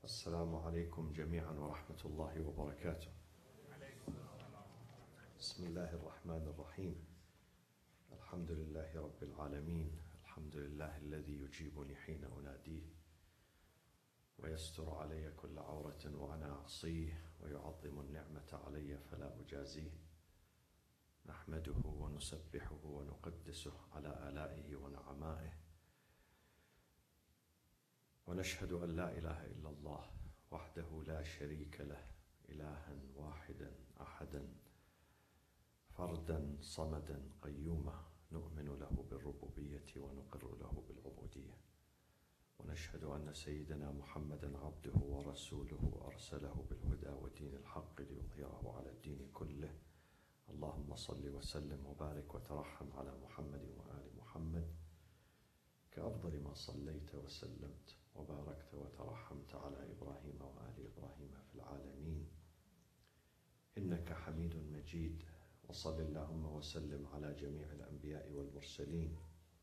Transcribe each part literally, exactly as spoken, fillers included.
السلام عليكم جميعا ورحمة الله وبركاته. بسم الله الرحمن الرحيم. الحمد لله رب العالمين، الحمد لله الذي يجيبني حين أناديه ويستر علي كل عورة وأنا أعصيه ويعظم النعمة علي فلا أجازيه. نحمده ونسبحه ونقدسه على آلائه ونعمائه، ونشهد أن لا إله إلا الله وحده لا شريك له، إلها واحدا أحدا فردا صمدا قيوما، نؤمن له بالربوبية ونقر له بالعبودية، ونشهد أن سيدنا محمدا عبده ورسوله أرسله بالهدى ودين الحق ليظهره على الدين كله. اللهم صل وسلم وبارك وترحم على محمد وآل محمد كأفضل ما صليت وسلمت وباركت وترحمت على إبراهيم وآل إبراهيم في العالمين إنك حميد مجيد. وصل اللهم وسلم على جميع الأنبياء والمرسلين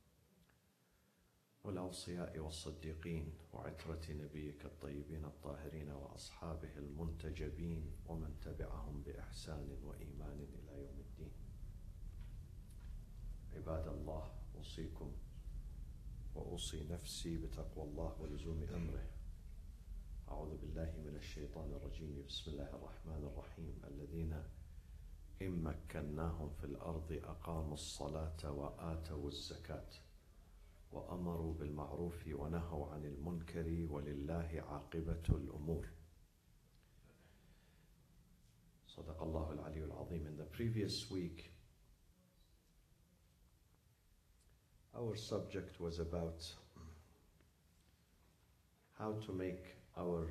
والأوصياء والصديقين وعترة نبيك الطيبين الطاهرين وأصحابه المنتجبين ومن تبعهم بإحسان وإيمان إلى يوم الدين. عباد الله، أوصيكم وأوصي نفسي بتقوى الله ولزوم أمره. أعوذ بالله من الشيطان الرجيم. بسم الله الرحمن الرحيم. الذين إن مكناهم في الأرض أقاموا الصلاة وآتوا الزكاة وأمروا بالمعروف ونهوا عن المنكر ولله عاقبة الأمور. صدق الله العلي العظيم. In the previous week, our subject was about how to make our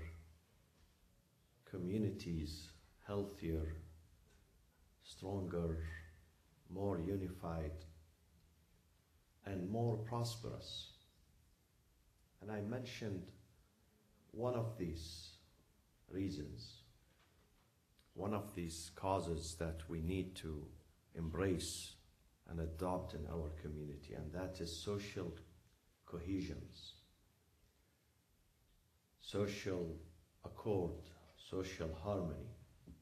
communities healthier, stronger, more unified, and more prosperous. And I mentioned one of these reasons, one of these causes that we need to embrace and adopt in our community, and that is social cohesions, social accord, social harmony.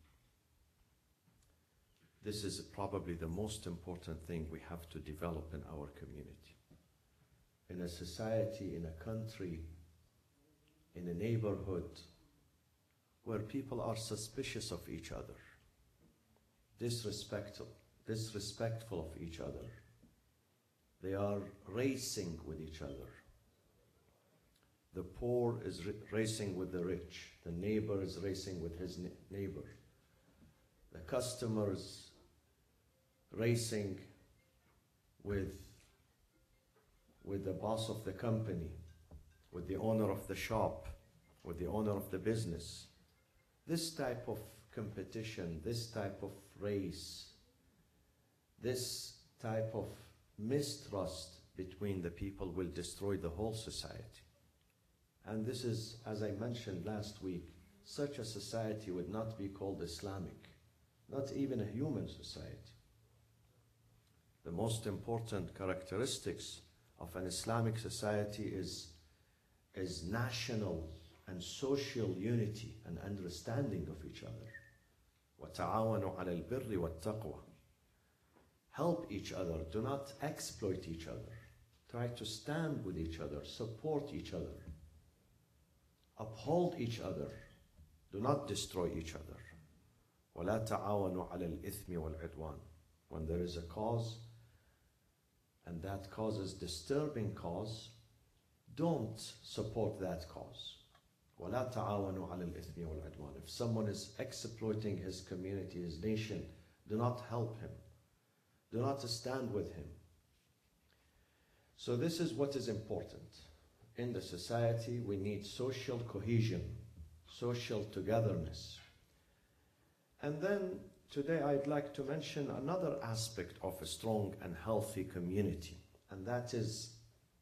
This is probably the most important thing we have to develop in our community. In a society, in a country, in a neighborhood where people are suspicious of each other, disrespectful, disrespectful of each other, they are racing with each other. The poor is racing with the rich, the neighbor is racing with his neighbor, the customers racing with, with the boss of the company, with the owner of the shop, with the owner of the business. This type of competition, this type of race, this type of mistrust between the people will destroy the whole society. And this is, as I mentioned last week, such a society would not be called Islamic, not even a human society. The most important characteristics of an Islamic society is, is national and social unity and understanding of each other. وَتَعَاوَنُوا عَلَى الْبِرِّ وَالتَّقْوَى. Help each other, do not exploit each other. Try to stand with each other, support each other, uphold each other, do not destroy each other. وَلَا تَعَاوَنُوا عَلَى الْإِثْمِ وَالْعِدْوَانِ. When there is a cause, and that cause is disturbing cause, don't support that cause. وَلَا تَعَاوَنُوا عَلَى الْإِثْمِ وَالْعِدْوَانِ. If someone is exploiting his community, his nation, do not help him. Do not stand with him. So this is what is important. In the society, we need social cohesion, social togetherness. And then today I'd like to mention another aspect of a strong and healthy community, and that is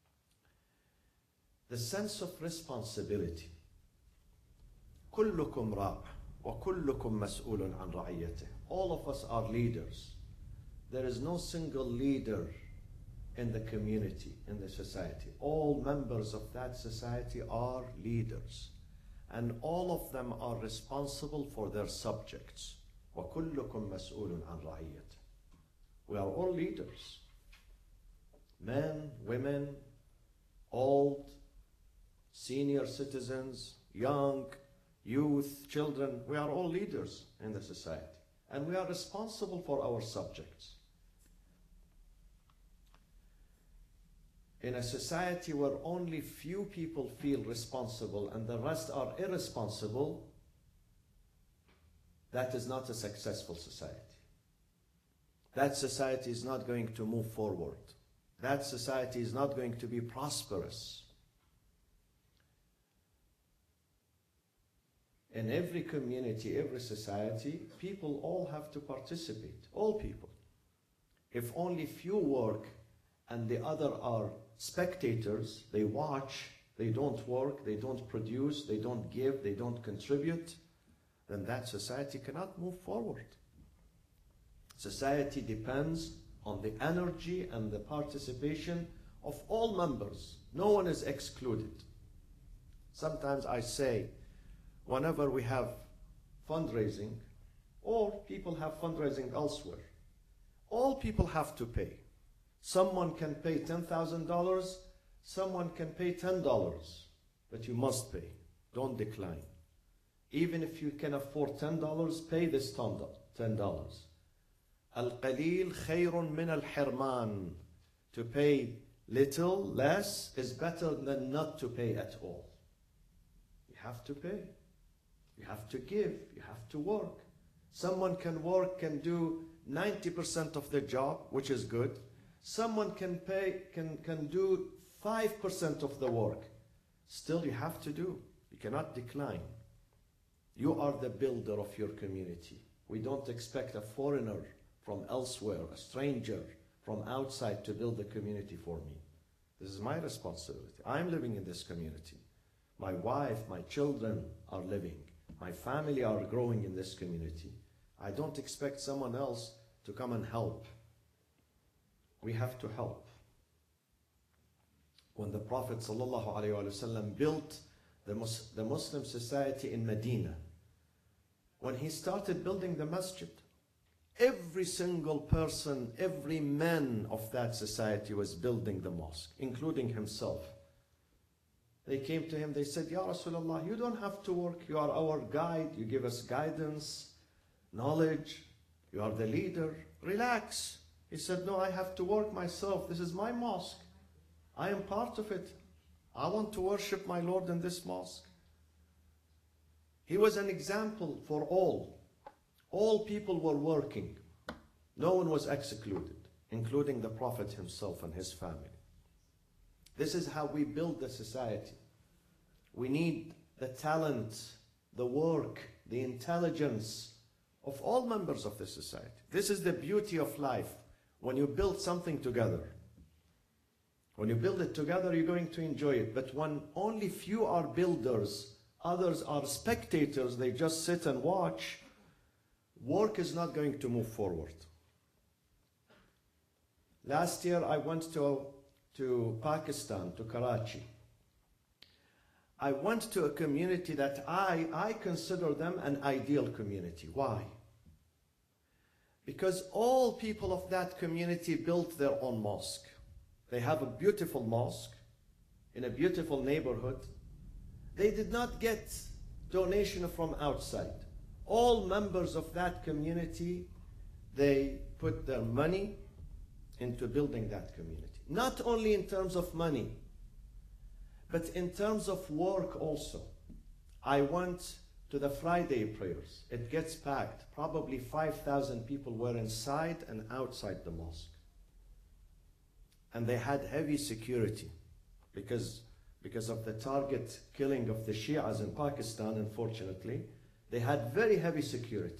the sense of responsibility. كلكم راع وكلكم مسؤول عن رعيته. All of us are leaders. There is no single leader in the community, in the society. All members of that society are leaders. and all of them are responsible for their subjects. وَكُلُّكُمْ مَسْئُولٌ عَنْ رَعِيَّتِهِ. We are all leaders. Men, women, old, senior citizens, young, youth, children. We are all leaders in the society. And we are responsible for our subjects. In a society where only few people feel responsible and the rest are irresponsible, that is not a successful society. That society is not going to move forward. That society is not going to be prosperous. In every community, every society, people all have to participate, all people. If only few work and the other are spectators, they watch, they don't work, they don't produce, they don't give, they don't contribute, then that society cannot move forward. Society depends on the energy and the participation of all members. No one is excluded. Sometimes I say, whenever we have fundraising, or people have fundraising elsewhere, all people have to pay. Someone can pay ten thousand dollars, someone can pay ten dollars, but you must pay. Don't decline. Even if you can afford ten dollars, pay this ten dollars. Al-qalil khayrun min al-hirman. To pay little, less, is better than not to pay at all. You have to pay. You have to give. You have to work. Someone can work, can do ninety percent of the job, which is good. Someone can pay, can, can do five percent of the work. Still, you have to do. You cannot decline. You are the builder of your community. We don't expect a foreigner from elsewhere, a stranger from outside to build the community for me. This is my responsibility. I'm living in this community. My wife, my children are living. My family are growing in this community. I don't expect someone else to come and help. We have to help. When the Prophet ﷺ built the, Mus the Muslim society in Medina, when he started building the masjid, every single person, every man of that society was building the mosque, including himself. They came to him, they said, Ya Rasulullah, you don't have to work. You are our guide. You give us guidance, knowledge. You are the leader. Relax. He said, no, I have to work myself. This is my mosque. I am part of it. I want to worship my Lord in this mosque. He was an example for all. All people were working. No one was excluded, including the Prophet himself and his family. This is how we build the society. We need the talent, the work, the intelligence of all members of the society. This is the beauty of life. When you build something together, when you build it together, you're going to enjoy it. But when only few are builders, others are spectators, they just sit and watch, work is not going to move forward. Last year I went to, to Pakistan, to Karachi. I went to a community that I, I consider them an ideal community. Why? Because all people of that community built their own mosque. They have a beautiful mosque in a beautiful neighborhood. They did not get donation from outside. All members of that community, they put their money into building that community. Not only in terms of money, but in terms of work also. I went to the Friday prayers. It gets packed. Probably five thousand people were inside and outside the mosque. And they had heavy security because, because of the target killing of the Shias in Pakistan, unfortunately. They had very heavy security.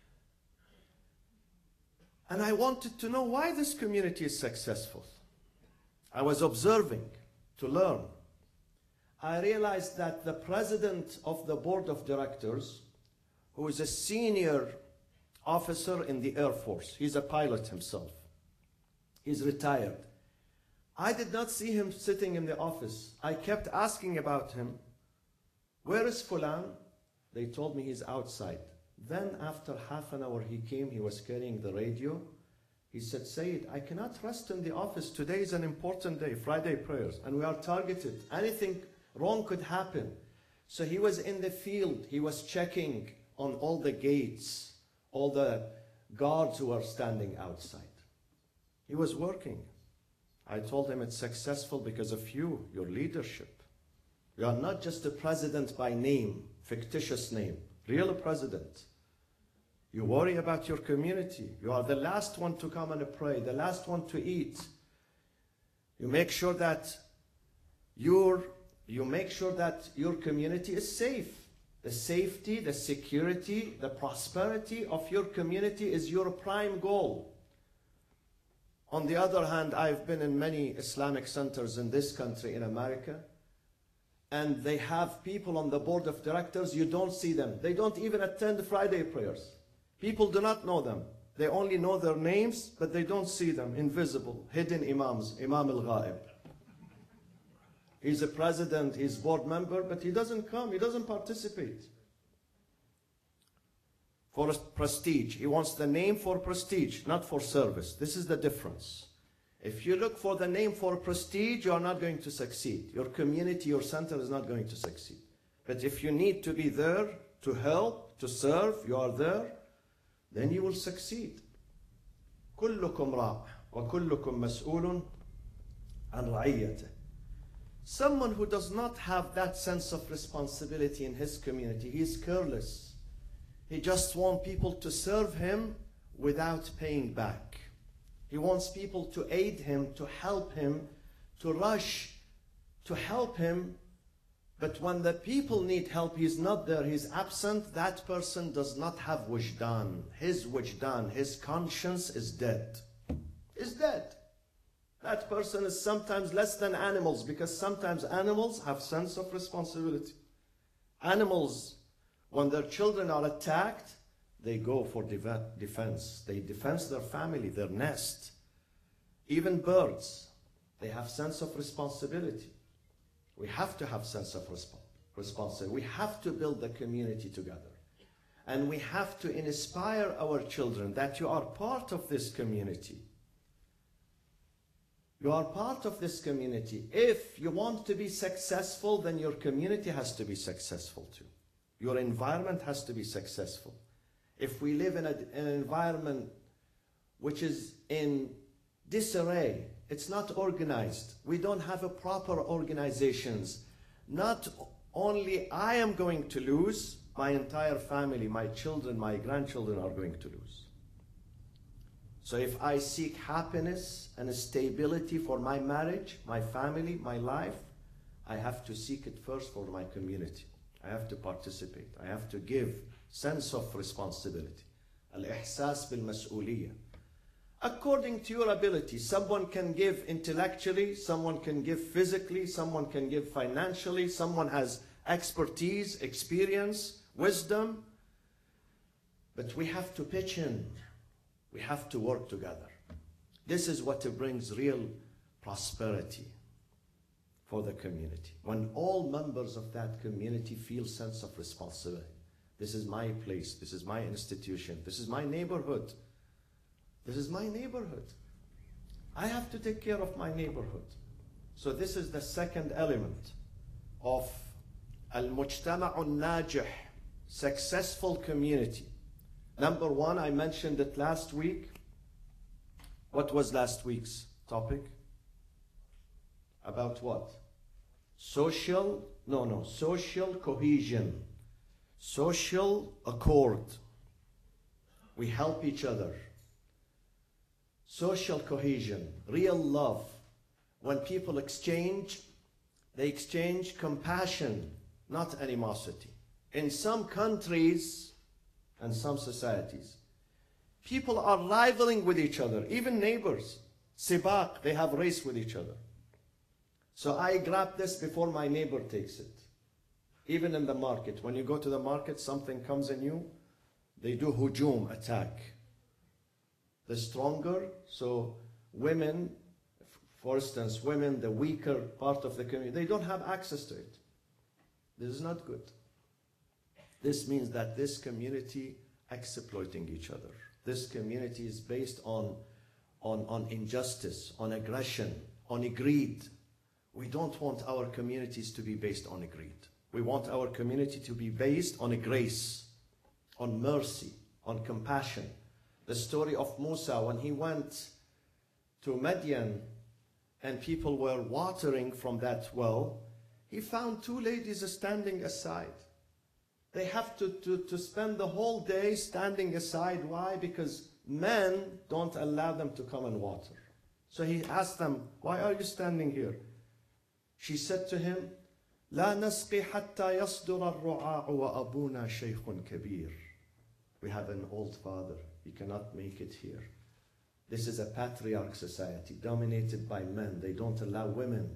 And I wanted to know why this community is successful. I was observing to learn. I realized that the president of the board of directors, who is a senior officer in the Air Force, he's a pilot himself, he's retired. I did not see him sitting in the office. I kept asking about him. Where is Fulan? They told me he's outside. Then after half an hour he came, he was carrying the radio. He said, Sayyid, I cannot rest in the office. Today is an important day, Friday prayers, and we are targeted. Anything wrong could happen. So he was in the field. He was checking on all the gates, all the guards who were standing outside. He was working. I told him it's successful because of you, your leadership. You are not just a president by name, fictitious name, real president. You worry about your community. You are the last one to come and pray, the last one to eat. You make sure that your, you make sure that your community is safe. The safety, the security, the prosperity of your community is your prime goal. On the other hand, I've been in many Islamic centers in this country, in America, and they have people on the board of directors, you don't see them. They don't even attend Friday prayers. People do not know them. They only know their names, but they don't see them. Invisible, hidden imams, Imam al-Ghaib. He's a president, he's board member, but he doesn't come, he doesn't participate. For prestige, he wants the name for prestige, not for service. This is the difference. If you look for the name for prestige, you are not going to succeed. Your community, your center is not going to succeed. But if you need to be there to help, to serve, you are there, then you will succeed. كلكم راع وكلكم مسؤول عن رعيته. Someone who does not have that sense of responsibility in his community, he is careless. He just wants people to serve him without paying back. He wants people to aid him, to help him, to rush, to help him. But when the people need help, he's not there, he's absent, that person does not have wujdan. His wujdan, his conscience is dead. Is dead. That person is sometimes less than animals, because sometimes animals have sense of responsibility. Animals, when their children are attacked, they go for defense. They defend their family, their nest. Even birds, they have sense of responsibility. We have to have sense of resp responsibility. We have to build the community together. And we have to inspire our children that you are part of this community. You are part of this community. If you want to be successful, then your community has to be successful too. Your environment has to be successful. If we live in a, an environment which is in disarray, it's not organized, we don't have a proper organizations, not only I am going to lose, my entire family, my children, my grandchildren are going to lose. So if I seek happiness and stability for my marriage, my family, my life, I have to seek it first for my community. I have to participate. I have to give sense of responsibility. Al-ihsas bil-mas'uliyah. According to your ability, someone can give intellectually, someone can give physically, someone can give financially, someone has expertise, experience, wisdom. But we have to pitch in. We have to work together. This is what brings real prosperity for the community. When all members of that community feel sense of responsibility. This is my place, this is my institution, this is my neighborhood. This is my neighborhood. I have to take care of my neighborhood. So this is the second element of al-mujtama'un najih, successful community. Number one, I mentioned it last week. What was last week's topic? About what? Social, no, no, social cohesion, social accord. We help each other. Social cohesion, real love. When people exchange, they exchange compassion, not animosity. In some countries and some societies, people are rivaling with each other, even neighbors. Sibaq, they have race with each other. So I grab this before my neighbor takes it. Even in the market, when you go to the market, something comes in you, they do hujum, attack. The stronger, so women, for instance, women, the weaker part of the community, they don't have access to it. This is not good. This means that this community exploiting each other. This community is based on, on, on injustice, on aggression, on greed. We don't want our communities to be based on greed. We want our community to be based on a grace, on mercy, on compassion. The story of Musa when he went to Madian and people were watering from that well, he found two ladies standing aside. They have to, to, to spend the whole day standing aside. Why? Because men don't allow them to come and water. So he asked them, why are you standing here? She said to him, لا نسقي حتى يصدر الرعاع وأبونا شيخ كبير. We have an old father. He cannot make it here. This is a patriarch society dominated by men. They don't allow women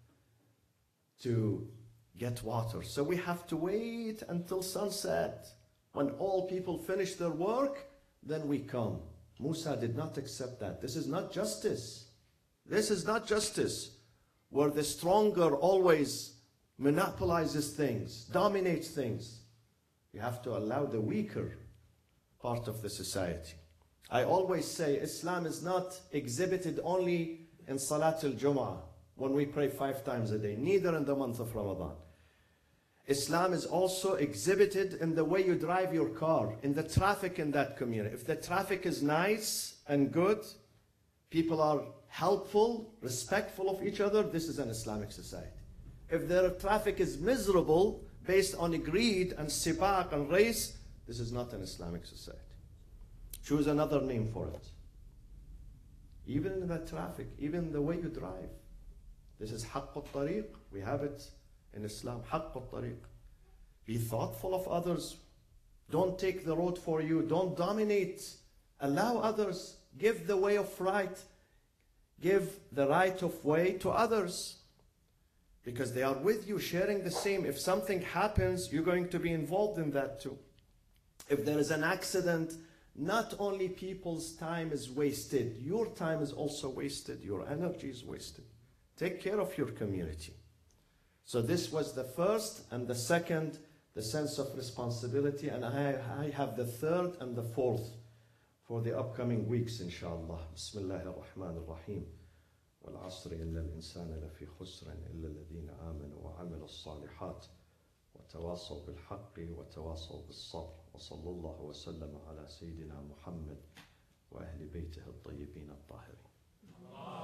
to get water. So we have to wait until sunset. When all people finish their work, then we come. Musa did not accept that. This is not justice. This is not justice, where the stronger always monopolizes things, dominates things. You have to allow the weaker part of the society. I always say Islam is not exhibited only in Salat al-Jum'ah, when we pray five times a day, neither in the month of Ramadan. Islam is also exhibited in the way you drive your car, in the traffic in that community. If the traffic is nice and good, people are helpful, respectful of each other, this is an Islamic society. If their traffic is miserable, based on greed and sibaq and race, this is not an Islamic society. Choose another name for it. Even in the traffic, even the way you drive. This is haqq al-tariq. We have it in Islam, haqq al-tariq. Be thoughtful of others. Don't take the road for you. Don't dominate. Allow others. Give the way of right. Give the right of way to others. Because they are with you, sharing the same. If something happens, you're going to be involved in that too. If there is an accident, not only people's time is wasted, your time is also wasted. Your energy is wasted. Take care of your community. So this was the first, and the second, the sense of responsibility, and I, I have the third and the fourth for the upcoming weeks, inshallah. Bismillah ar-Rahman ar-Rahim. والعصر إن الإنسان لفي خسر إلا الذين آمنوا وعملوا الصالحات وتواصوا بالحق وتواصوا بالصبر وصلى الله وسلم على سيدنا محمد وأهل بيته الطيبين الطاهرين.